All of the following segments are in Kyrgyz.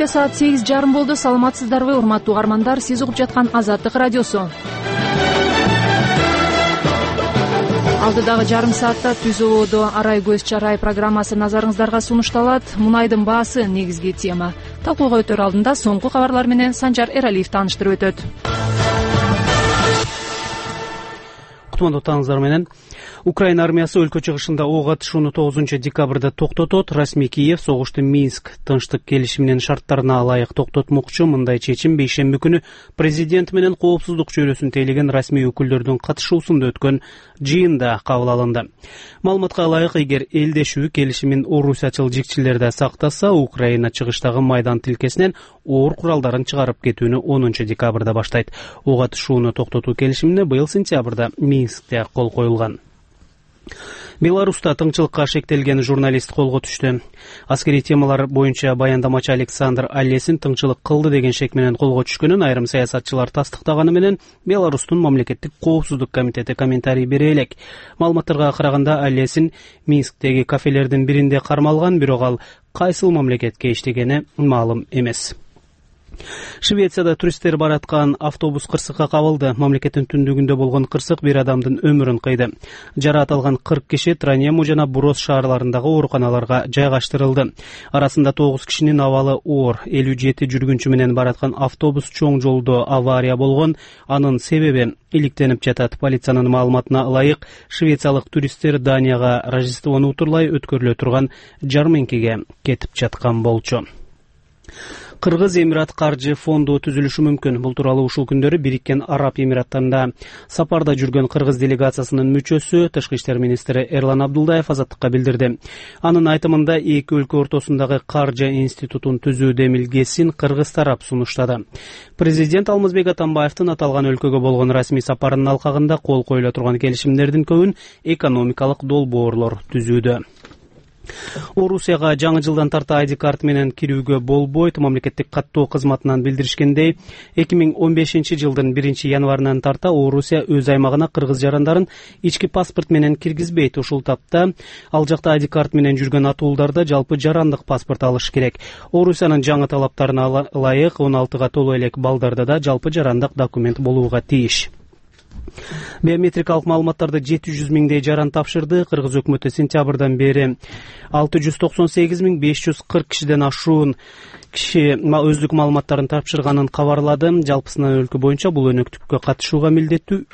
Кечке саат 8:30 болду. Саламатсыздарбы, урматтуу угармандар? Сиз угуп жаткан Азаттык радиосу. Алдыдагы жарым саатта түз абоодо арай көз чарай программасы назарыңыздарга сунушталат. Мунайдын баасы негизги тема. Талкууга өтөр алдында соңку кабарлар менен Санжар Эралиев тааныштырып өтөт. Кутмандуу таңыңыздар менен. Украина армиясы өлкө чыгышында ок атышууну 9 декабрда токтотот. Расмий Киев согушту Минск тынчтык келишиминин шарттарына ылайык токтотмокчу. Мындай чечим бейшемби күнү президент менен коопсуздук чөйрөсүн тейлеген расмий өкүлдөрдүн катышуусунда өткөн жыйында кабыл алынды. Маалыматка ылайык, эгер элдешүү келишимин орусиячыл жикчилер да сактаса, Украина чыгыштагы майдан тилкесинен оор куралдарын чыгарып кетүүнү 10 декабрда баштайт. Ок атышууну токтотуу келишимине быйыл сентябрда Минскте кол коюлган. Беларуста тыңчылыкка шектелген журналист колго түштү. Аскери темалар боюнча баяндамачы Александр Аллесин тыңчылык кылды деген шек менен колго түшкөнүн айрым саясатчылар тастыктаганы менен Беларустун мамлекеттик коопсуздук комитети комментарий бере элек. Маалыматтарга караганда Аллесин Минсктеги кафелердин биринде кармалган, бирок ал кайсыл мамлекетке иштегени маалым эмес. Швецияда туристтер бараткан автобус кырсыкка кабылды. Мамлекеттин түндүгүндө болгон кырсык бир адамдын өмүрүн кыйды. Жараат алган 40 киши Транему жана Бурос шаарларындагы ооруканаларга жайгаштырылды. Арасында 9 кишинин абалы оор. 57 жүргүнчү менен бараткан автобус чоң жолдо авария болгон. Анын себеби иликтенип жатат. Полициянын маалыматына ылайык, швециялык туристтер Данияга Рождествону утурлай өткөрүлө турган жармеңкеге кетип жаткан болчу. Кыргыз Эмират каржы фонду түзүлүшү мүмкүн. Бул тууралуу ушул күндөрү Бириккен Араб Эмираттарында сапарда жүргөн кыргыз делегациясынын мүчөсү, тышкы иштер министри Эрлан Абдулдаев Азаттыкка билдирди. Анын айтымында эки өлкө ортосундагы каржы институтун түзүү демилгесин кыргыз тарап сунуштады. Президент Алмазбек Атамбаевдин аталган өлкөгө болгон расмий сапарынын алкагында кол коюла турган келишимдердин көбүн экономикалык долбоорлор түзүүдө. Орусияга жаңы жылдан тарта ID карт менен кирүүгө болбойт. Мамлекеттик каттоо кызматынан билдиришкендей, 2015 жылдын 1 январынан тарта Орусия өз аймагына кыргыз жарандарын ички паспорт менен киргизбейт. Ушул тапта ал жакта ID карт менен жүргөн атууларда жалпы жарандык паспорт алыш керек. Орусиянын жаңы талаптарына ылайык 16га толо элек балдарда да жалпы жарандык документ болууга тийиш. Биометрикалык маалыматтарды 700 миңдей жаран тапшырды. Кыргыз өкмөтү сентябрдан бери 698.540 кишиден ашуун киши өздүк маалыматтарын тапшырганын кабарлады. Жалпысынан өлкө боюнча бул өнөктүккө катышууга милдеттүү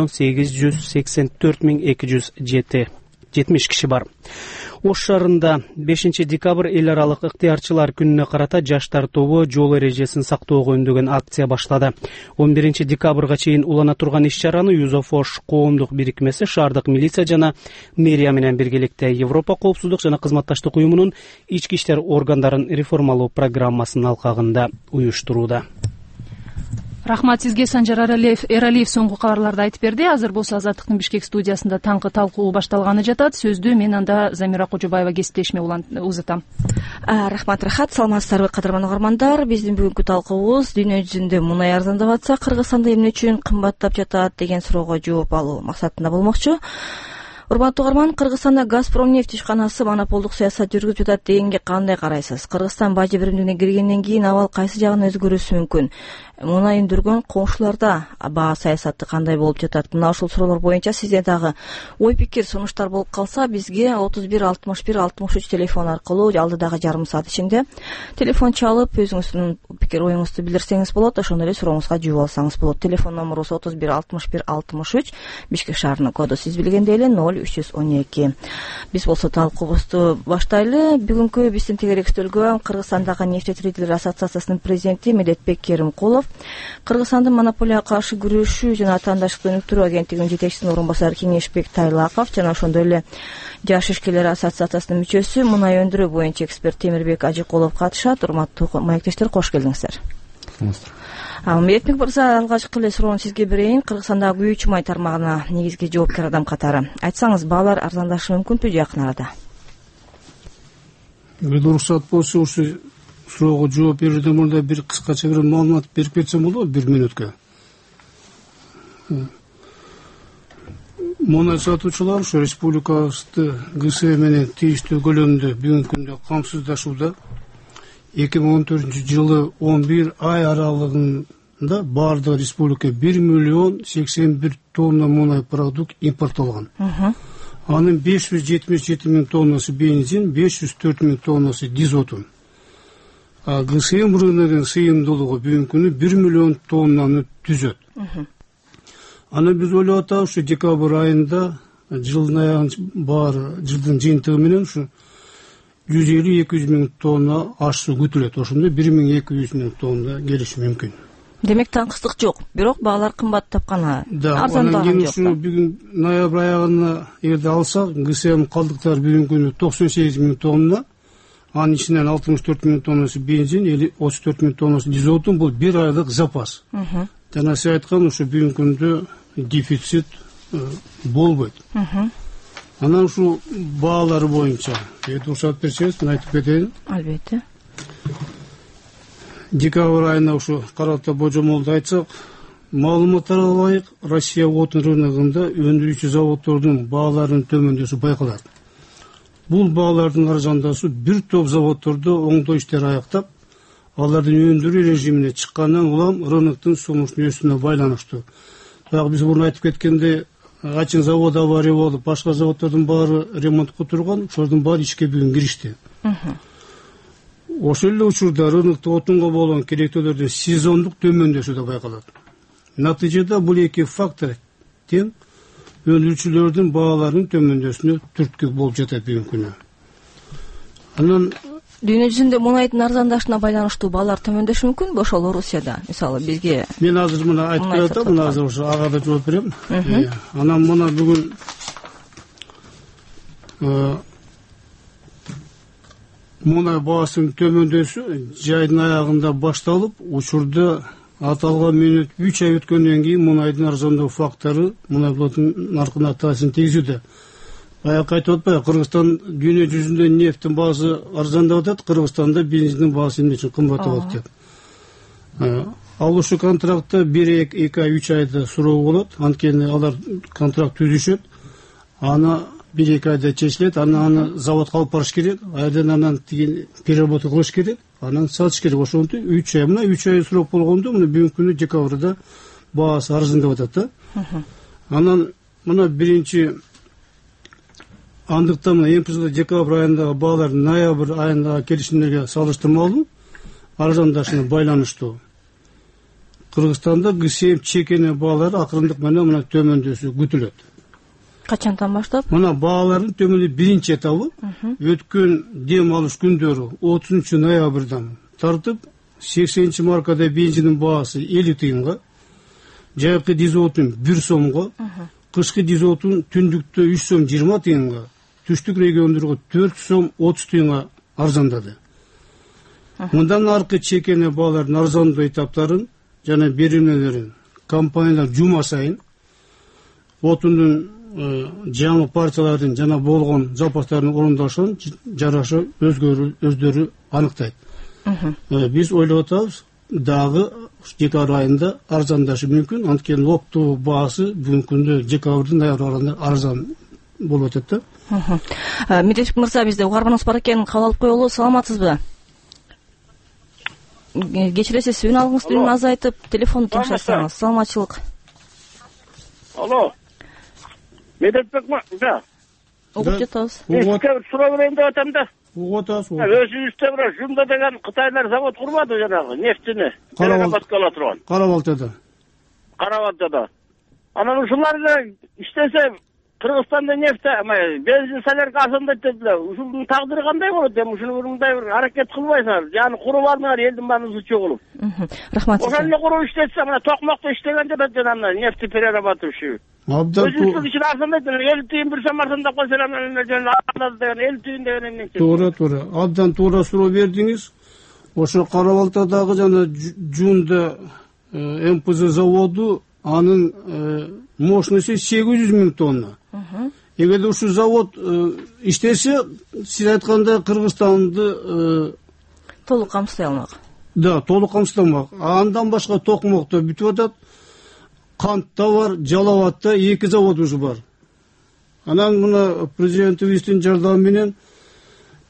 3.882.270 киши бар. Ош шаарында 5 декабрь эл аралык ыктыярчылар күнүнө карата жаштар тобу жол эрежесин сактоого үндөгөн акция баштады. 11 декабрга чейин улана турган иш-чараны Юзофош коомдук бирикмеси, шаардык милиция жана мэрия менен биргеликте Европа коопсуздук жана кызматташтык уюмунун ички иштер органдарын реформалоо программасынын алкагында уюштурууда. Рахмат сизге, Санжар Эралиев соңку кабарларды айтып берди. Азыр болсо Азаттыктын Бишкек студиясында таңкы талкуу башталганы жатат. Сөздү мен анда Замира Кожобаева кесиптешиме узатам. Рахмат, саламатсыздарбы кадырман угармандар. Биздин бүгүнкү талкуубуз дүйнө жүзүндө мунай арзандап атса, Кыргызстанда эмне үчүн кымбаттап жатат деген суроого жооп алуу максатында болмокчу. Урматтуу угарман, Кыргызстанда Газпромнефть ишканасы монополдук саясат жүргүзүп жатат дегенге кандай карайсыз? Кыргызстан бажы биримдигине киргенден кийин абал кайсы жагын өзгөрүшү мүмкүн? Мунай өндүргөн коңшуларда баа саясаты кандай болуп жатат? Мына ушул суроолор боюнча сизде дагы ой пикир, сунуштар болуп калса, бизге 31 61 63 телефон аркылуу алдыдагы жарым саат ичинде телефон чалып, өзүңүздүн пикир оюңузду билдирсеңиз болот, ошондой эле сурооңузга жооп алсаңыз болот. Телефон номерубуз 31 61 63, Бишкек шаарынын коду сиз билгендей эле 0312. Биз болсо талкуубузду баштайлы. Бүгүнкү биздин тегерек стөлгө Кыргызстандагы нефтетрейдерлер ассоциациясынын президенти Медетбек Керимкулов, Кыргызстандын монополияга каршы күрөшүү жана атаандаштыкты өнүктүрүү агенттигинин жетекчисинин орун басары Кеңешбек Тайлаков жана ошондой эле Жаш ишкерлер ассоциациясынын мүчөсү, мунай өндүрүү боюнча эксперт Темирбек Ажыкулов катышат. Урматтуу маектештер, кош келиңиздер. Медетбек мырза, алгачкы эле суроону сизге берейин. Кыргызстандагы күйүүчү май тармагына негизги жоопкер адам катары айтсаңыз, баалар арзандашы мүмкүнбү жакын арада? Уруксат болсо ушу суроого жооп берүүдөн мурда бир кыскача бир маалымат берип кетсем болобу 1 мүнөткө? Мунай сатуучулар ушу республикабызды ГС менен тийиштүү көлөмдө бүгүнкү күндө камсыздашууда. 2014 11 ай аралыгында бардыгы республика 1 миллион 81 тонна мунай продукт импортталган. Анын 577 миң тоннасы бензин, 504 миң тоннасы дизотун. ГСМ рыногунун сыйымдуулугу бүгүнкү күнү 1 миллион тоннаны түзөт. Аны биз ойлоп атабыз, ушу декабрь айында жылдын аягын баары жылдын жыйынтыгы менен ушу 150-200 миң тонна аш суу күтүлөт. Ошондо 1200 миң тонна келиши мүмкүн. Демек таңкыстык жок, бирок баалар кымбаттап гана. Да, анан кийин ушу бүгүн ноябрь аягына эгерде алсак, ГСМ калдыктар бүгүнкү күнү 98 миң тонна, анын ичинен 64 миң тоннасы бензин, 34 миң тоннасы дизотун, бул 1 айлык запас. Жана сиз айткан ушу бүгүнкү күндө дефицит болбойт. Анан ушу баалар боюнча уруксат берсеңиз, мен айтып кетейин. Албетте. Декабрь айына ушу карата божомолду айтсак, маалыматтарга ылайык Россия отун рыногунда өндүрүүчү заводдордун бааларынын төмөндөшү байкалат. Бул баалардын арзандашуу бир топ заводдордо оңдоо иштери аяктап, алардын өндүрүү режимине чыккандан улам рыноктун сунуштун өсүүнө байланыштуу. Бирок биз мурун айтып кеткендей, ачын завод авария болуп, башка заводдордун баары ремонтко турган, ошолордун баары ишке бүгүн киришти. Ошол эле учурда рынокто отунга болгон керектөөлөрдүн сезондук төмөндөшү да байкалат. Натыйжада бул эки фактор тең өндүрүүчүлөрдүн бааларынын төмөндөшүнө түрткү болуп жатат бүгүнкү күнү. Анан дүйнө жүзүндө мунайдын арзандашына байланыштуу баалар төмөндөшү мүмкүнбү ошол Орусияда? Мисалы бизге мен азыр мына айтып бератам, мына азыр ошо ага да жооп берем. Анан мына бүгүн мунай баасынын төмөндөшү жайдын аягында башталып, учурда аталган мүнөт 3 ай өткөндөн кийин мунайдын арзандоо фактору мунай булатын наркына таасирин тийгизүүдө. Баягы айтып атпайбы, Кыргызстан дүйнө жүзүндө нефттин баасы арзандап атат, Кыргызстанда бензиндин баасы эмне үчүн кымбаттап атат деп. Ал ушу контрактта 1-2 ай 3 айда суроо болот, анткени алар контракт түзүшөт. Аны 1-2 айда чечилет, аны заводко алып барыш керек, айдан анан переработка кылыш керек, анан сатыш керек. Ошондо 3 ай, мына 3 ай суроо болгондо, мына бүгүнкү күнү декабрда баасы арзандап атат да. Анан мына биринчи андыктан эң бул декабрь айындагы баалар ноябрь айындагы келишимдерге салыштырмалуу арзандашына байланыштуу. Кыргызстанда ГСМ чекене баалары акырындык менен мына төмөндөшү күтүлөт. Качандан баштап? Мына баалардын төмөндөшү биринчи этабы өткөн дем алыш күндөрү 30 ноябрдан тартып 80 маркада бензиндин баасы 50 тыйынга, жайкы дизотун 1 сомго, кышкы дизотун түндүктө 3 сом 20 тыйынга, түштүк региондорго 4 сом 30 тыйынга арзандады. Мындан аркы чекене баалардын арзандоо этаптарын жана берилмелерин компаниялар жума сайын отундун жаңы партиялардын жана болгон запастарын орундашын жараша өздөрү аныктайт. Биз ойлоп атабыз, дагы декабрь айында арзандашы мүмкүн, анткени оптуу баасы бүгүнкү күндө декабрдын ноябрь аралыгында арзан болуп атат да. Медетик мырза, бизде угарманыбыз бар экен, кабыл алып коелу. Саламатсызбы? Кечиресиз, үналыңызды үнүн азайтып, телефонду ташасаңыз. Саламатчылык. Алло. Медетбек мырза. Угуп жатабыз. Эске суроо берейин деп атам да. Угуп атасыз. Өзүбүздө бир Жумда деген кытайлар завод курбады жанагы нефтини. Переработка кыла турган. Карабалтада. Анан ушулар иштесе Кыргызстанда нефть, бензин солярка арзандайт dediler. Ушунун тагдыры кандай болот? Эми ушуну мындай бир аракет кылбайсыңар. Яны куруп алыңар элдин баарын сучу кылып. Рахмат. Ошону эле куруп иштетсе, мына токмокто иштеген жатат жана нефти перерабатывающий. Абдан өзүнүн арзандайт. 50 тыйын бир сом арзандап койсо арзандады деген 50 тыйын деген эмне? Туура. Абдан туура суроо бердиңиз. Ошо Карабалтадагы жана Жунда МПЗ заводу анын мощности 800 миң тонна. Эгерде ушу завод иштесе, сиз айткандай Кыргызстанды толук камсыздай алмак. Да, толук камсыздамак. Андан башка токмокто бүтүп атат. Кантта бар, Жалалатта 2 завод уже бар. Анан мына президентибиздин жардамы менен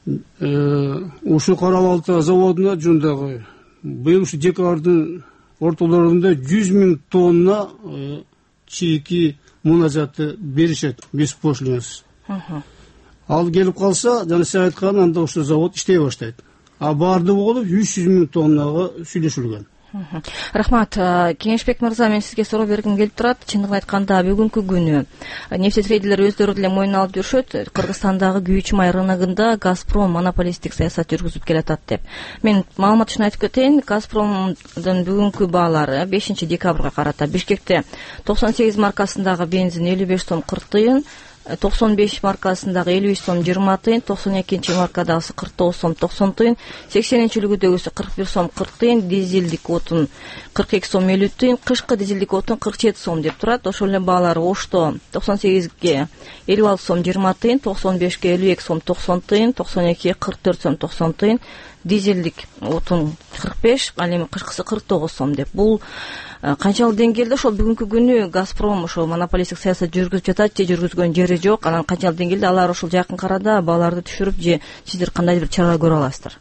ушу Кара Балта заводуна жундагы быйыл ушу декабрдын ортолорунда 100 000 тонна чийки мунажаты беришет беспошлинасыз. Ал келип калса, жана сиз айткан, анда ошо завод иштей баштайт. А барды болуп 300 000 тоннага сүйлөшүлгөн. Рахмат. Кеңешбек мырза, мен сизге суроо бергим келип турат. Чындыгын айтканда, бүгүнкү күнү нефтетрейдерлер өздөрү деле мойнуна алып жүрүшөт. Кыргызстандагы күйүүчү май рыногунда Газпром монополисттик саясат жүргүзүп келатат деп. Мен маалымат үчүн айтып кетейин. Газпромдун бүгүнкү баалары 5 декабрга карата Бишкекте 98 маркасындагы бензин 55 сом 40 тыйын, 95 маркасындагы 53 сом 20 тыйын, 92 маркадагысы 49 сом 90 тыйын, 80-үлгүдөгүсү 41 сом 40 тыйын, дизелдик отун 42 сом 50 тыйын, кышкы дизелдик отун 47 сом деп турат. Ошол эле баалар Ошто 98ге 56 сом 20 тыйын, 95ге 52 сом 90 тыйын, 92ге 44 сом 90 тыйын, дизелдик отун 45, ал эми кышкысы 49 сом деп. Бул канчалык деңгээлде ошол бүгүнкү күнү Газпром ошол монополисттик саясат жүргүзүп жатат же жүргүзгөн жери жок? Анан канчалык деңгээлде алар ошол жакын арада бааларды түшүрүп же сиздер кандайдыр бир чара көрө аласыздар?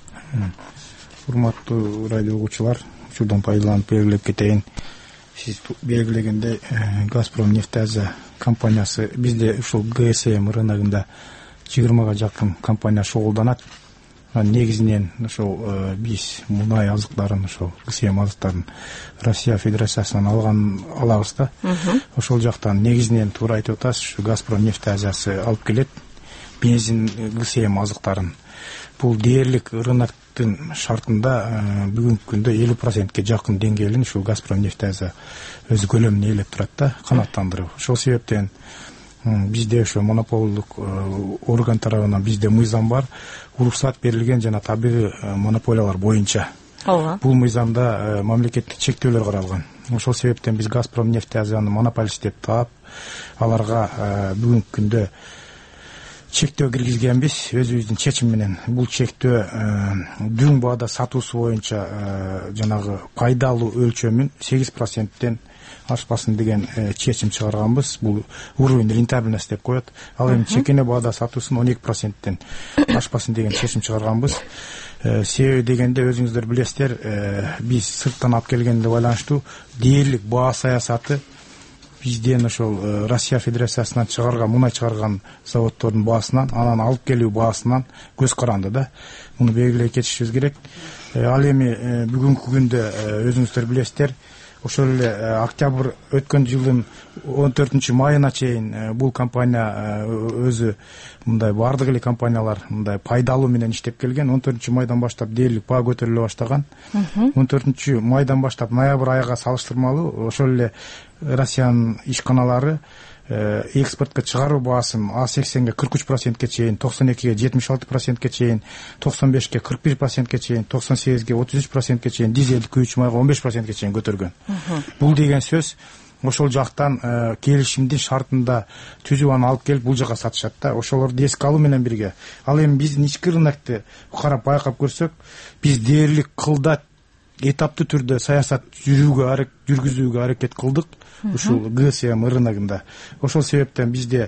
Урматтуу радио угуучулар, учурдан пайдаланып белгилеп кетейин. Сиз белгилегендей, Газпром нефтяза компаниясы бизде ушул ГСМ рыногунда 20га жакын компания шогулданат. Негизинен ошол биз мунай азыктарын, ошол ГСМ азыктарын Россия Федерациясынан алабыз да. Ошол жактан негизинен туура айтып атасыз, ушу Газпром нефтязасы алып келет бензин ГСМ азыктарын. Бул дээрлик рыноктун шартында бүгүнкү күндө 50%ке жакын деңгээлин ушул Газпром нефтяза өзү көлөмүн ээлеп турат да, канааттандырып. Ошол себептен бизде ошо монополдук орган тарабынан бизде мыйзам бар, уруксат берилген жана табигый монополиялар боюнча. Бул мыйзамда мамлекеттик чектөөлөр каралган. Ошол себептен биз Газпром нефтязаны монополист деп таап, аларга бүгүнкү күндө чектөө киргизгенбиз өзүбүздүн чечим менен. Бул чектөө дүң баада сатуусу боюнча жанагы пайдалуу өлчөмүн 8%тен ашпасын деген чечим чыгарганбыз. Бул уровень рентабельность деп коет. Ал эми чекене баада сатуусун 12%тен ашпасын деген чечим чыгарганбыз. Себеби дегенде өзүңүздөр билесиздер, биз сырттан алып келгенге байланыштуу дээрлик баа саясаты бизден ошол Россия Федерациясынан чыгарган, мунай чыгарган заводдордун баасынан, анан алып келүү баасынан көз каранды да. Муну белгилей кетишибиз керек. Ал эми бүгүнкү күндө өзүңүздөр билесиздер, ошол эле октябрь өткөн жылдын 14 майына чейин бул компания өзү мындай бардык эле компаниялар мындай пайдалуу менен иштеп келген. 14 майдан баштап дээрлик баа көтөрүлө баштаган. 14 майдан баштап ноябрь айга салыштырмалуу ошол эле Россиянын ишканалары экспортко чыгаруу баасын А80ге 43%ке чейин, 92ге 76%ке чейин, 95ке 41%ке чейин, 98ге 33%ке чейин, дизелдик күйүүчү майга 15%ке чейин көтөргөн. Бул деген сөз ошол жактан келишимдин шартында түзүп аны алып келип бул жака сатышат да. Ошолорду эске алуу менен бирге. Ал эми биздин ички рынокты карап байкап көрсөк, биз дээрлик кылда этаптуу түрдө саясат жүргүзүүгө аракет кылдык ушул ГСМ рыногунда. Ошол себептен бизде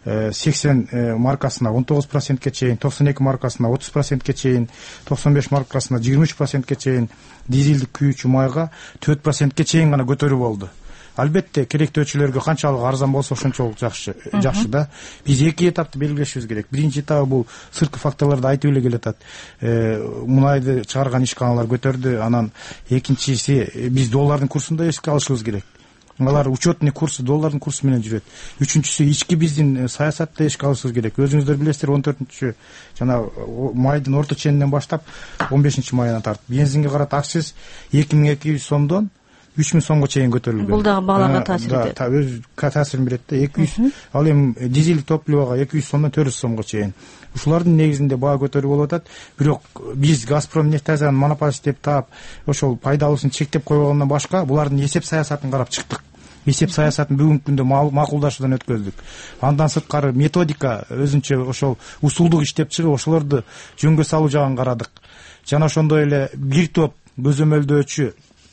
80 маркасына 19%ке чейин, 92 маркасына 30%ке чейин, 95 маркасына 23%ке чейин, дизелдик күйүүчү майга 4%ке чейин гана көтөрүү болду. Албетте керектөөчүлөргө канчалык арзан болсо ошончолук жакшы да. Биз эки этапты белгилешибиз керек. Биринчи этабы бул сырткы факторлорду айтып эле келатат. Мунайды чыгарган ишканалар көтөрдү, анан экинчиси биз доллардын курсун да эске алышыбыз керек. Алар учетный курсы, доллардын курсу менен жүрөт. Үчүнчүсү ички биздин саясатты эске алышыбыз керек. Өзүңүздөр билесиздер, 14 жана майдын орто ченинен баштап 15 майына тартып бензинге карата акциз 2200 сомдон 3000 сомго чейин көтөрүлгөн. Бул дагы бааларга таасир этет. Да, өз таасирин берет да. 200, ал эми дизелдик топливого 200 сомдон 400 сомго чейин. Ушулардын негизинде баа көтөрүү болуп атат. Бирок биз Газпром нефтязаны монополист деп таап, ошол пайдалуусун чектеп койгондон башка булардын эсеп саясатын карап чыктык. Эсеп саясатын бүгүнкү күндө макулдашуудан өткөздүк. Андан сырткары методика өзүнчө ошол усулдук иштеп чыгып, ошолорду жөнгө салуу жагын карадык. Жана ошондой эле бир топ көзөмөлдөөчү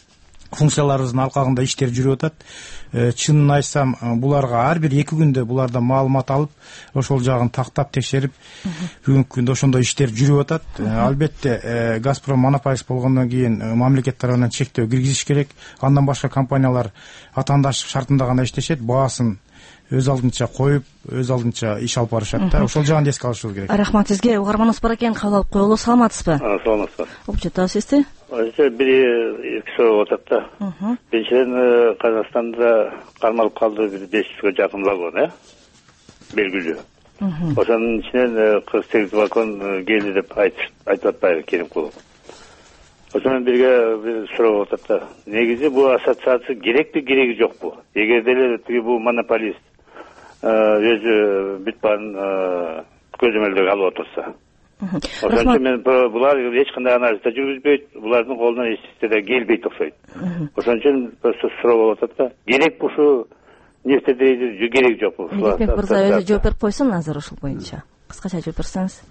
функцияларыбыздын алкагында иштер жүрүп атат. Чынын айтсам, буларга ар бир 2 күндө булардан маалымат алып, ошол жагын тактап текшерип, бүгүнкү күндө ошондой иштер жүрүп атат. Албетте, Газпром монополист болгондон кийин мамлекет тарабынан чектөө киргизиш керек. Андан башка компаниялар атаандаштык шартында гана иштешет, баасын өз алдынча коюп, өз алдынча иш алып барышат да. Ошол жагын эске алышыбыз керек. Рахмат сизге. Угарманыбыз бар экен, кабыл алып коелу. Саламатсызбы? Саламатсызбы. Окчута сизди? Бир суроо атат да. Биринчиден Казакстанда кармалып калды бир 500га жакын вагон, белгилүү. Ошонун ичинен 48 вагон келди деп айтып атпайбы Керимкулов. Ошону бирге бир суроо атат да. Негизи бул ассоциация керекпи, кереги жокпу? Эгер деле тиги бул монополист өзү бүт баарын көзөмөлдөгө алып отурса. Ошон үчүн мен булар эч кандай анализ да жүргүзбөйт, булардын колунан эч нерсе да келбейт окшойт. Ошон үчүн просто суроо болуп атат да. Керек ушул нефтедейди же кереги жокпу? Мехмет мырза өзү жооп берип койсун азыр ушул боюнча. Кыскача жооп берсеңиз.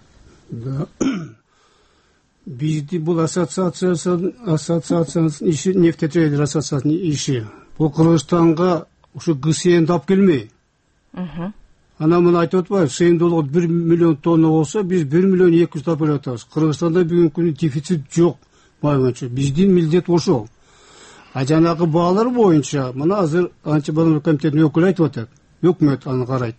Бизди бул ассоциациянын иши, нефтетрейдер ассоциациясынын иши. Бул Кыргызстанга ушу ГСМди алып келмей. Ана мына айтып атпайбы, сыйымдуулугу 1 миллион тонна болсо, биз 1 миллион 200 тапып атабыз. Кыргызстанда бүгүнкү күндө дефицит жок. Байгынча биздин милдет ошол. А жанагы баалар боюнча мына азыр Антип комитетинин өкүлү айтып атат. Өкмөт аны карайт.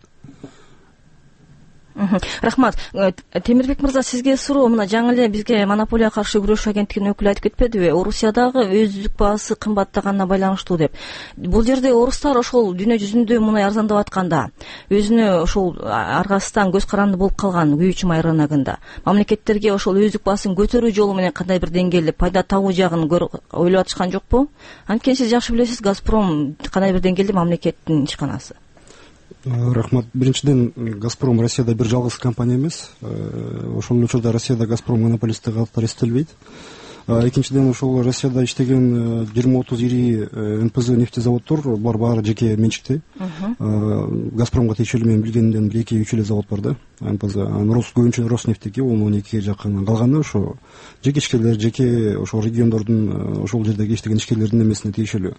Рахмат. Темирбек мырза, сизге суроо. Мына жаңы эле бизге монополияга каршы күрөш агенттигинин өкүлү айтып кетпедиби? Орусиядагы өзүлүк баасы кымбаттаганына байланыштуу деп. Бул жерде орустар ошол дүйнө жүзүндө мунай арзандап атканда, өзүнө ошол аргасыздан көз каранды болуп калган күйүүчү май рыногунда мамлекеттерге ошол өзүлүк баасын көтөрүү жолу менен кандай бир деңгээлде пайда табуу жагын ойлоп атышкан жокпу? Анткени сиз жакшы билесиз, Газпром кандай бир деңгээлде мамлекеттин ишканасы. Рахмат. Биринчиден, Газпром Россияда бир жалгыз компания эмес. Ошол учурда Россияда Газпром монополисти катары эстелбейт. Экинчиден, ошол Россияда иштеген 20-30 ири НПЗ нефтезаводдор, булар баары жеке менчикте. Газпромго тиешелүү мен билгенден 1-2-3 эле завод бар да, НПЗ. Көбүнчө Роснефтики, 10-12 жакын калганы ошо жеке ишкерлер, жеке ошол региондордун, ошол жердеги иштеген ишкерлердин эмесине тиешелүү.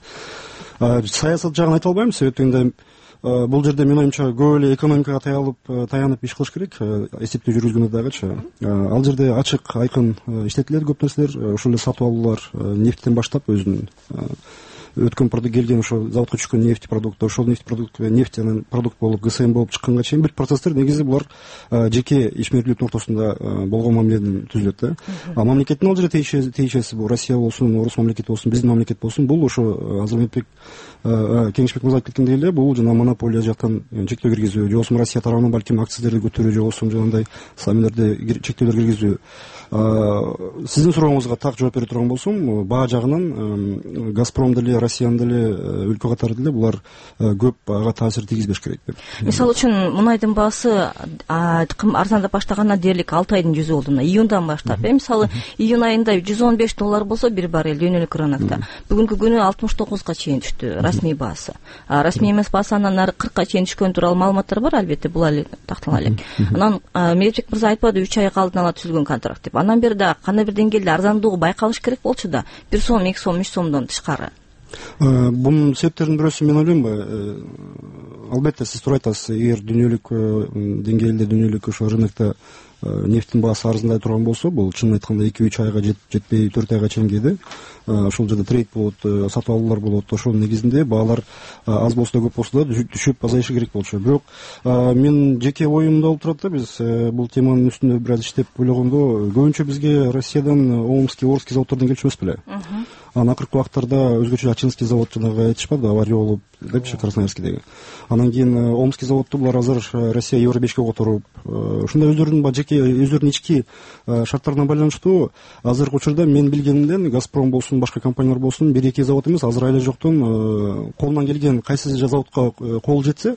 Саясат жагын айта албайм, себеби бул жерде менин оюмча көп эле экономикага таянып иш кылыш керек, эсептөө жүргүзгөндө дагычы. Ал жерде ачык, айкын иштетилет көп нерселер, ошол эле сатып алуулар, нефттен баштап өзүнүн өткөн келген ошо заводко түшкөн нефть продукты, ошол нефть продукт болуп ГСМ болуп чыкканга чейин бүт процесстер негизи булар жеке ишмерлүүлүктүн ортосунда болгон мамиледен түзүлөт да. Мамлекеттин ал жерде тиешеси бул Россия болсун, Орус мамлекети болсун, биздин мамлекет болсун, бул ошо Азырбек Кеңешбек мырза айтып кеткендей эле, бул жана монополия жактан чектөө киргизүү, же болбосо Россия тарабынан балким акциздерди көтөрүү, же болбосо жанагындай самилерде чектөөлөр киргизүү. Сиздин сурооңузга так жооп бере турган болсом, баа жагынан Газпром деле, Россиянын деле, өлкө катары деле булар көп ага таасир тийгизбеш керек деп. Мисалы үчүн мунайдын баасы арзандап баштаганына дээрлик 6 айдын жүзү болду. Июндан баштап, мисалы июнь айында $115 болсо бир баррель дүйнөлүк рынокто, бүгүнкү күнү 69га чейин түштү расмий баасы. Расмий эмес баасы андан нары 40ка чейин түшкөн тууралуу маалыматтар бар, албетте бул али тактала элек. Анан Мээрчик мырза айтпады 3 айга алдын ала түзүлгөн контракт деп. Андан бери да кандай бир деңгээлде арзандыгы байкалыш керек болчу да, 1 сом, 2 сом, 3 сомдон тышкары. Бунун себептеринин бирөөсү мен ойлойм, албетте сиз туура айтасыз, эгер дүйнөлүк деңгээлде, дүйнөлүк ошо рынокто нефттин баасы арзандай турган болсо, бул чынын айтканда 2-3 айга жетпей 4 айга чейин кээде ошол жерде трейд болот, сатып алуулар болот. Ошол негизинде баалар аз болсо да көп болсо да түшүп азайышы керек болчу. Бирок мен жеке оюмда болуп турат да, биз бул теманын үстүндө бир аз иштеп ойлогондо, көбүнчө бизге Россиядан Омский, Орский заводдордон келчү эмес беле. Анан акыркы убактарда өзгөчө Ачинский завод жанагы айтышпады, авария болуп депчи, Красноярскийдеги. Анан кийин Омский заводду булар азыр Россия Евро 5ке которуп, ушундай өздөрүнүн жеке өздөрүнүн ички шарттарына байланыштуу азыркы учурда мен билгенимден Газпром болсун, башка компаниялар болсун, 1-2 завод эмес, азыр айла жоктон колунан келген кайсы заводко кол жетсе,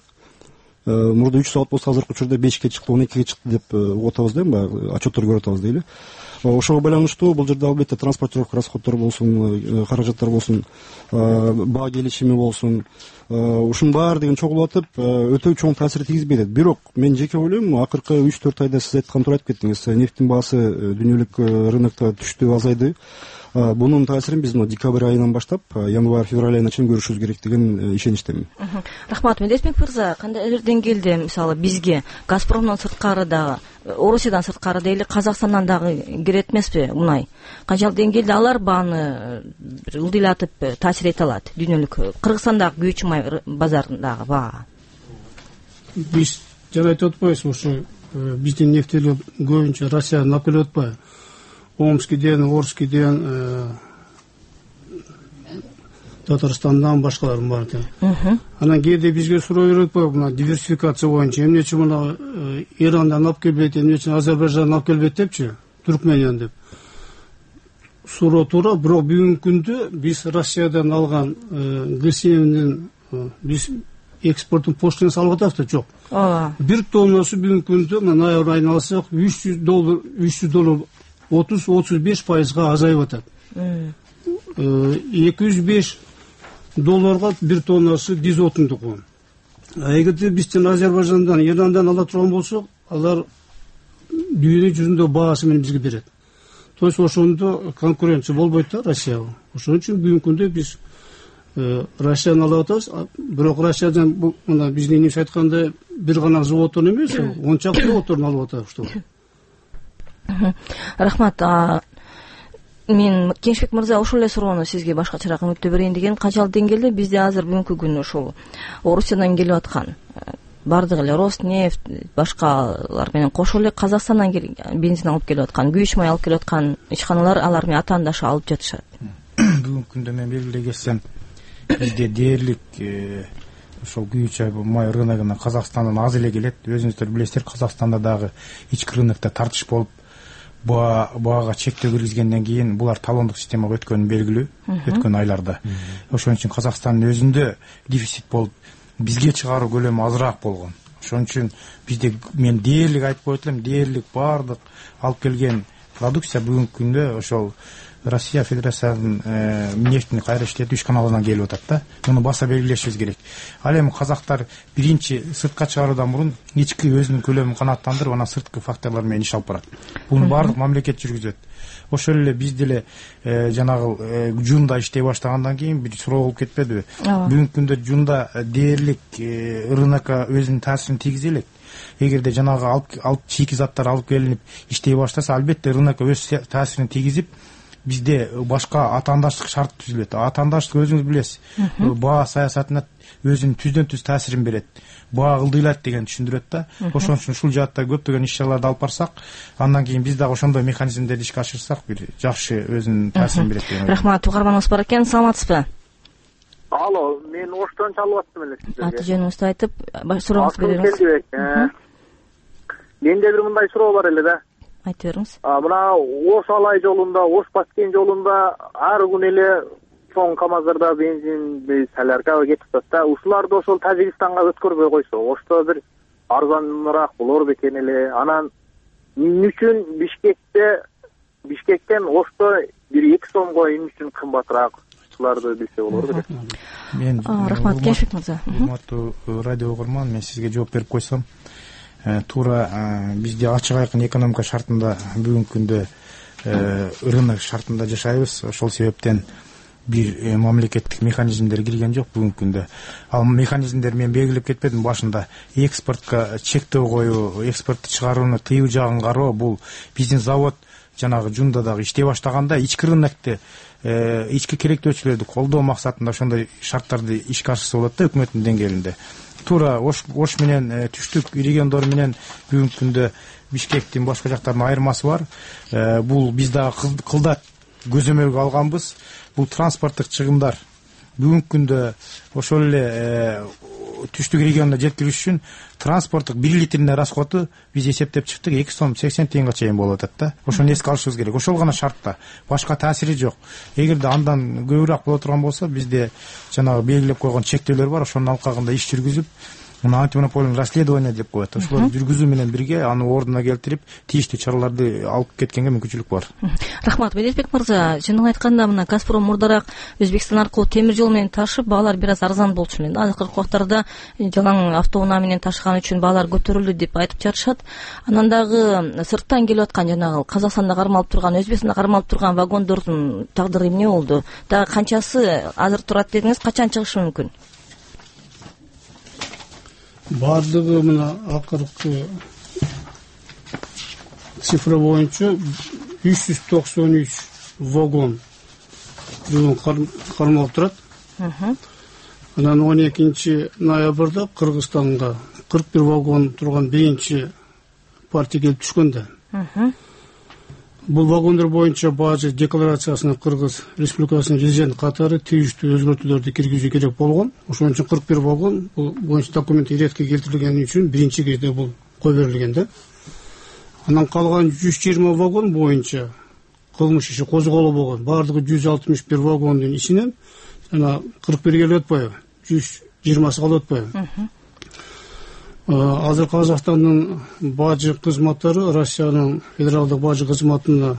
мурда 3 завод болсо азыркы учурда 5ке чыкты, 12ге чыкты деп угуп атабыз да, отчеттор көрүп атабыз дейли. ошого байланыштуу бул жерде албетте транспортировка расходтору болсун, каражаттар болсун, баа келишими болсун, ушунун баардыгын чогулуп атып өтө чоң таасир тийгизбейт. Бирок мен жеке ойлойм, акыркы 3-4 айда сиз айткан туура айтып кеттиңиз, нефтин баасы дүйнөлүк рынокто түштү, азайды. Бунун таасирин биз декабрь айынан баштап январь-февраль айына чейин көрүшүбүз керек деген ишеничтемин. Рахмат. Медесбек мырза, кандай деңгээлде мисалы бизге Газпромдон сырткары дагы, Орусиядан сырткары дейли Казакстандан дагы кирет эмеспи мунай? Канчалык деңгээлде алар бааны ылдыйлатып таасир эте алат дүйнөлүк Кыргызстандагы күйүүчү май базарындагы баа? Биз жана айтып атпайбыз, ошо биздин нефтелер көбүнчө Россиядан алып келип атпайбы? Омскиден, Орскиден, Татарстандан башкаларын бар экен. Анан кээде бизге суроо берип атпайбы, мына диверсификация боюнча эмне үчүн мына Ирандан алып келбейт, эмне үчүн Азербайжандан алып келбейт депчи, Түркмениян деп. Суроо туура, бирок бүгүнкү күндө биз Россиядан алган ГСМдин биз экспорттун поштасын алып атабыз да, жок. Бир тоннасы бүгүнкү күндө ноябрь айына алсак $300 30-35% азайып атат. $205 бир тоннасы диз отундуку. Эгерде бизден Азербайжандан, Ирандан ала турган болсок, алар дүйнө жүзүндө баасы менен бизге берет. То есть ошондо конкуренция болбойт да Россияга. Ошон үчүн бүгүнкү күндө биз Россиядан алып атабыз, бирок Россиядан бул мына биздин эмес айткандай бир гана заводдон эмес, 10 чакты заводдон алып атабыз, что. Рахмат. Мен Кеншбек мырза ошол эле суроону сизге башкачараак өтө берейин деген. Канчалык деңгээлде бизде азыр бүгүнкү күнү ушул Орусиядан келип аткан бардыгы эле Роснефть, башкалар менен кошо эле Казакстандан бензин алып келип аткан, күйүүчү май алып келип аткан ичканалар алар менен атаандашы алып жатышат. Бүгүнкү күндө мен белгилей кетсем, бизде дээрлик ошол күйүүчү май рыногуна Казакстандан аз эле келет. Өзүңүздөр билесиздер, Казакстанда дагы ички рынокто тартыш болуп, баага чектөө киргизгенден кийин булар талондук системага өткөнү белгилүү, өткөн айларда. Ошон үчүн Казакстандын өзүндө дефицит болуп, бизге чыгаруу көлөмү азыраак болгон. Ошон үчүн бизде мен дээрлик айтып коет элем, дээрлик баардык алып келген продукция бүгүнкү күндө ошол Россия Федерациясынын нефтини кайра иштетүү ишканалынан келип атат да. Муну баса белгилешибиз керек. Ал эми казактар биринчи сыртка чыгаруудан мурун ички өзүнүн көлөмүн канааттандырып, анан сырткы факторлор менен иш алып барат. Буну баардык мамлекет жүргүзөт. Ошол эле биз деле жанагы жунда иштей баштагандан кийин бир суроо болуп кетпедиби? Бүгүнкү күндө жунда дээрлик рынокко өзүнүн таасирин тийгизе элек. Эгерде жанагы алып чийки заттар алып келинип иштей баштаса, албетте рынокко өз таасирин тийгизип, бизде башка атаандаштык шарт түзүлөт. Атаандаштык өзүңүз билесиз, баа саясатына өзүнүн түздөн-түз таасирин берет. Баа ылдыйлат деген түшүндүрөт да. Ошон үчүн ушул жаатта көптөгөн иш-чараларды алып барсак, андан кийин биз дагы ошондой механизмдерди ишке ашырсак, бир жакшы өзүнүн таасирин берет деген. Рахмат. Угарманыбыз бар экен. Саламатсызбы? Алло, мен Оштон чалып аттым эле сизге. Аты жөнүңүздү айтып, сурооңузду бериңиз. Менде бир мындай суроо бар эле да. Айтып бериңиз. Мына Ош Алай жолунда, Ош Баскен жолунда ар күн эле чоң КамАЗдарда бензин, солярка кетип атат да. Ушуларды ошол Тажикстанга өткөрбөй койсо, Ошто бир арзаныраак болор бекен эле. Анан эмне үчүн Бишкектен Ошто бир 2 сомго эмне үчүн кымбатыраак? Ушуларды билсе болор белек. Мен рахмат, Кеншбек мырза. Урматтуу радио угарман, мен сизге жооп берип койсом, туура бизде ачык айкын экономика шартында бүгүнкү күндө рынок шартында жашайбыз. Ошол себептен бир мамлекеттик механизмдер кирген жок бүгүнкү күндө. Ал механизмдер мен белгилеп кетпедим башында. Экспортко чектөө коюу, экспортты чыгарууну тыюу жагын кароо, бул биздин завод жанагы жунда дагы иштей баштаганда ички рынокто ички керектөөчүлөрдү колдоо максатында ошондой шарттарды ишке ашырса болот да, өкмөттүн деңгээлинде. Туура Ош менен түштүк региондор менен бүгүнкү күндө Бишкектин башка жактардын айырмасы бар. Бул биз дагы кылда көзөмөлгө алганбыз. Бул транспорттук чыгымдар бүгүнкү күндө ошол эле түштүк регионуна жеткириш үчүн транспорттук 1 литрине расходу биз эсептеп чыктык, 2 сом 80 тиынга чейин болуп атат да. Ошону эске алышыбыз керек. Ошол гана шартта, башка таасири жок. Эгерде андан көбүрөөк боло турган болсо, бизде жанагы белгилеп койгон чектөөлөр бар, ошонун алкагында иш жүргүзүп, мына антимонополиялык расследование деп коет. Ошолорду жүргүзүү менен бирге аны ордуна келтирип, тийиштүү чараларды алып кеткенге мүмкүнчүлүк бар. Рахмат, Медетбек мырза. Чынын айтканда мына Газпром мурдараак Өзбекстан аркылуу темир жол менен ташып, баалар бир аз арзан болчу эле. Азыркы убактарда жалаң автоунаа менен ташыган үчүн баалар көтөрүлдү деп айтып жатышат. Анан дагы сырттан келип аткан жанагы Казакстанда кармалып турган, Өзбекстанда кармалып турган вагондордун тагдыры эмне болду? Дагы канчасы азыр турат дедиңиз, качан чыгышы мүмкүн? Бардыгы мына акыркы цифра боюнча 393 вагон бүгүн кармалып турат. Анан 12 ноябрда Кыргызстанга 41 вагон турган биринчи партия келип түшкөндө. Бул вагондор боюнча бажы декларациясына Кыргыз Республикасынын президенти катары тийиштүү өзгөртүүлөрдү киргизүү керек болгон. Ошон үчүн 41 вагон бул боюнча документ иретке келтирилгени үчүн биринчи кезде бул кой берилген да. Анан калган 120 вагон боюнча кылмыш иши козголуу болгон. Бардыгы 161 вагондун ичинен жана 41 келип атпайбы? 120сы калып атпайбы? Азыр Казакстандын бажы кызматтары Россиянын федералдык бажы кызматына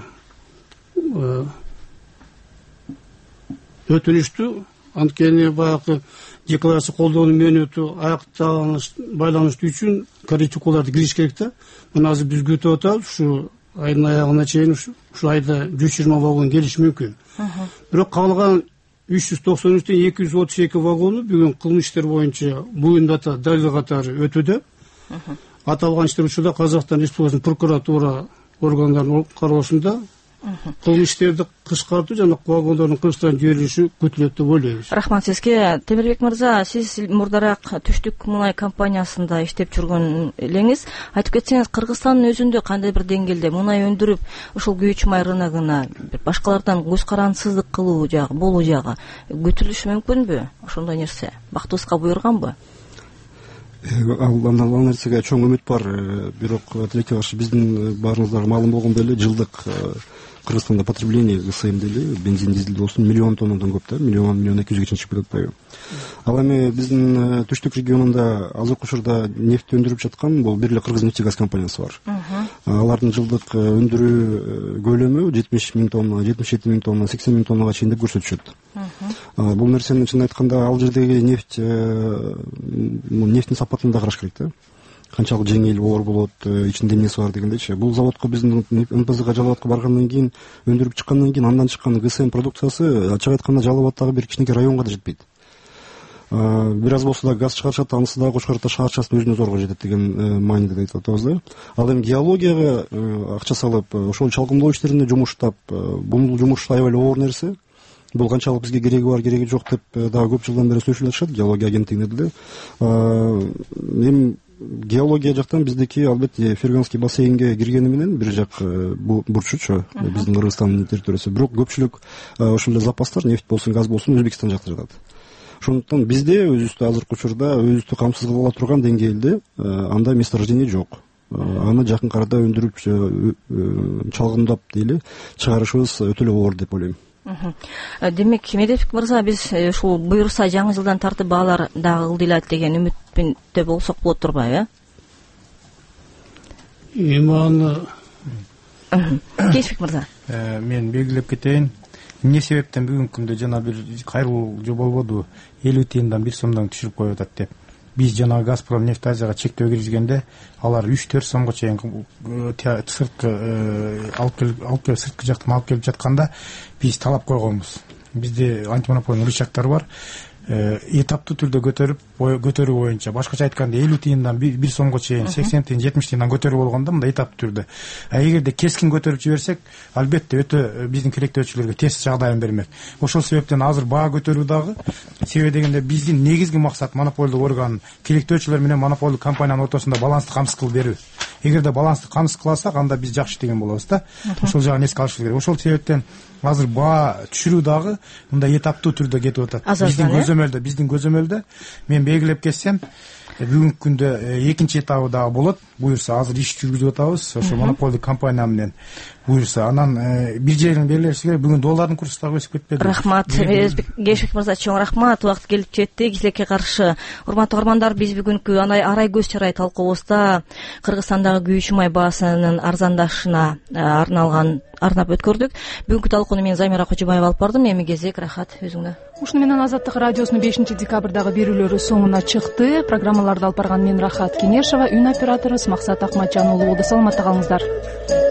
өтүнүштү. Анткени баягы декларация колдоонун мөөнөтү байланыштуу үчүн коррективаларды кириш керек да. Мына азыр биз күтүп атабыз, ушу айдын аягына чейин ушу айда 120 вагон келиши мүмкүн. Бирок калган 393тен 232 вагону бүгүн кылмыш иштер боюнча буюн дата далил катары өтүүдө. Аталган иштер учурда Казакстан Республикасынын прокуратура органдарынын кароосунда кылмыш иштерди кыскартуу жана вагондордун Кыргызстанга жиберилиши күтүлөт деп ойлойбуз. Рахмат сизге. Темирбек мырза, сиз мурдараак Түштүк мунай компаниясында иштеп жүргөн элеңиз. Айтып кетсеңиз, Кыргызстандын өзүндө кандай бир деңгээлде мунай өндүрүп, ушул күйүүчү май рыногуна башкалардан көз карансыздык кылуу жагы, болуу жагы күтүлүшү мүмкүнбү? Ошондой нерсе бактыбызга буйруганбы? Ал нерсеге чоң үмүт бар. Бирок тилекке каршы биздин баарыңыздарга маалым болгондой эле жылдык Кыргызстанда потребление ГСМ деле бензин, дизель болсун миллион тоннадан көп да, миллион 200 чейин чыгып атпайбы. Ал эми биздин Түштүк регионунда азыркы учурда нефть өндүрүп жаткан бул бир эле Кыргызнефтегаз компаниясы бар. Алардын жылдык өндүрүү көлөмү 70 миң тонна, 77 миң тонна, 80 миң тоннага чейин деп көрсөтүшөт. Бул нерсени чын айтканда ал жердеги нефтин сапатын да караш керек да. Канчалык жеңил, оор болот, ичинде эмнеси бар дегендейчи. Бул заводко биздин НПЗга Жалал-Абадка баргандан кийин, өндүрүп чыккандан кийин андан чыккан ГСМ продукциясы ачык айтканда Жалал-Абадтагы бир кичинекей районго да жетпейт. Бир аз болсо да газ чыгарышат, анысы дагы Кошкар ата шаарчасынын өзүнө зорго жетет деген мааниде айтып атабыз да. Ал эми геологияга акча салып, ошол чалгымдоо иштерине жумуштап, бул жумуш аябай эле оор нерсе. Бул канчалык бизге кереги бар, кереги жок деп дагы көп жылдан бери сүйлөшүп жатышат геология агенттигинде деле. Эми геология жактан биздики албетте Ферганский бассейнге киргени менен бир жак бурчучу биздин Кыргызстандын территориясы, бирок көпчүлүк ошол эле запастар, нефть болсун, газ болсун Өзбекстан жакта жатат. Ошондуктан бизде өзүбүздү азыркы учурда өзүбүздү камсыз кыла ала турган деңгээлде андай месторождение жок. Аны жакын арада өндүрүп чалгымдап дейли чыгарышыбыз өтө эле оор деп ойлойм. Демек, Медетбек мырза, биз ушул буюрса жаңы жылдан тартып баалар дагы ылдыйлат деген үмүттө болсок болот турбайбы, Эми аны Кечбек мырза, мен белгилеп кетейин. Эмне себептен бүгүнкү күндө жана бир кайрылуу болбоду, 50 тыйындан 1 сомдон түшүрүп коюп атат деп. Биз жана Газпром нефть Азияга чектөө киргизгенде алар 3-4 сомго чейин сырткы сырткы жактан алып келип жатканда биз талап койгонбуз. Бизде антимонополиялык рычагдар бар. Этаптуу түрдө көтөрүү боюнча, башкача айтканда 50 тыйындан 1 сомго чейин, 80 тыйын, 70 тыйындан көтөрүү болгондо мындай этаптуу түрдө. Эгерде кескин көтөрүп жиберсек, албетте өтө биздин керектөөчүлөргө терс жагдайын бермек. Ошол себептен азыр баа көтөрүү дагы себеби дегенде биздин негизги максат монополдук орган керектөөчүлөр менен монополдук компаниянын ортосунда балансты камсыз кылып берүү. Эгерде балансты камсыз кыласак, анда биз жакшы деген болобуз да. Ошол жагын эске алышыбыз керек. Ошол себептен азыр баа түшүрүү дагы мындай этаптуу түрдө кетип атат. Биздин көзөмөлдө мен белгилеп кетсем, бүгүнкү күндө экинчи этабы дагы болот. Буюрса азыр иш жүргүзүп атабыз ошо монополдук компания менен. буюрса. Анан бир жерин белгилеши керек. Бүгүн доллардын курсу дагы өсүп кетпеди. Рахмат Кебешбек мырза, чоң рахмат. Убакыт келип жетти кизлекке каршы. Урматтуу угармандар, биз бүгүнкү арай көз чарай талкуубузда Кыргызстандагы күйүүчү май баасынын арзандашына арнап өткөрдүк. Бүгүнкү талкууну мен Замира Кожобаева алып бардым. Эми кезек Рахат өзүңдө. Ушуну менен Азаттык радиосунун 5-декабрдагы берүүлөрү соңуна чыкты. Программаларды алып барган мен Рахат Кенешова, үн операторубуз Максат Акматжан уулу болду. Саламатта калыңыздар.